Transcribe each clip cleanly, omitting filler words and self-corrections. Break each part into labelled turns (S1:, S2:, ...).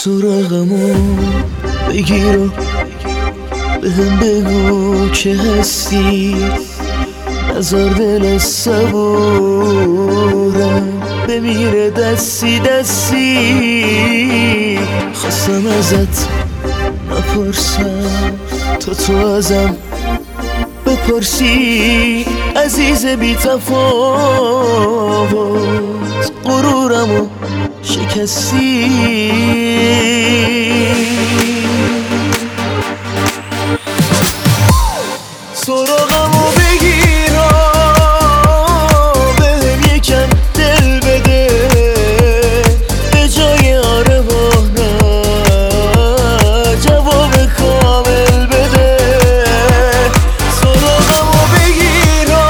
S1: سراغمو بگیر و بهم بگو که هستی، نزار دل صبورم بمیره دستی دستی. خواستم ازت نپرسم تو ازم بپرسی، عزیز بی تفاوت غرورمو شکستی. سراغمو بگیر و بهم یکم دل بده، به جای آره و نه جواب کامل بده. سراغمو بگیر و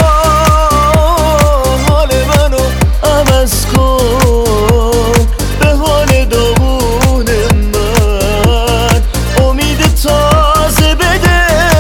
S1: حال منو عوض کن، به حال داغون من امید تازه بده.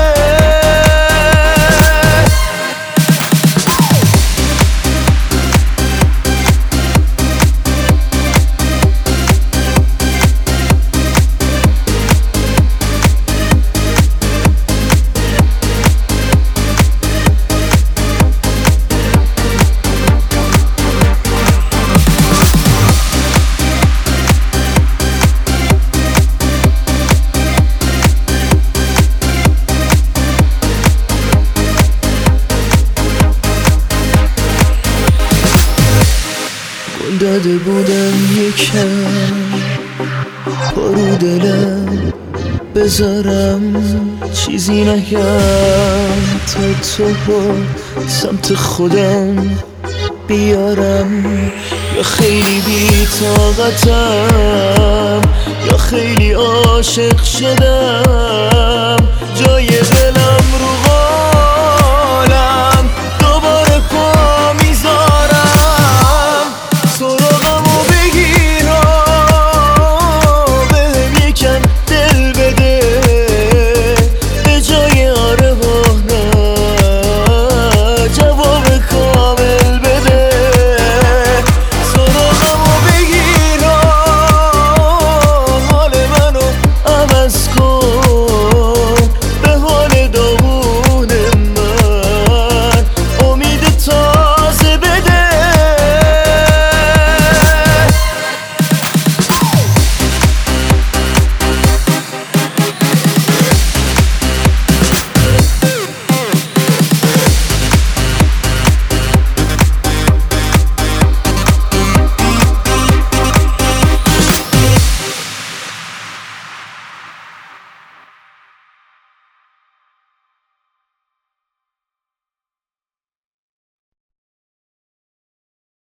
S1: داده بودم یکم پارو دلم بذارم، چیزی نگم تا تو سمت خودم بیارم. یا خیلی بی طاقتم یا خیلی عاشق شدم، جای دل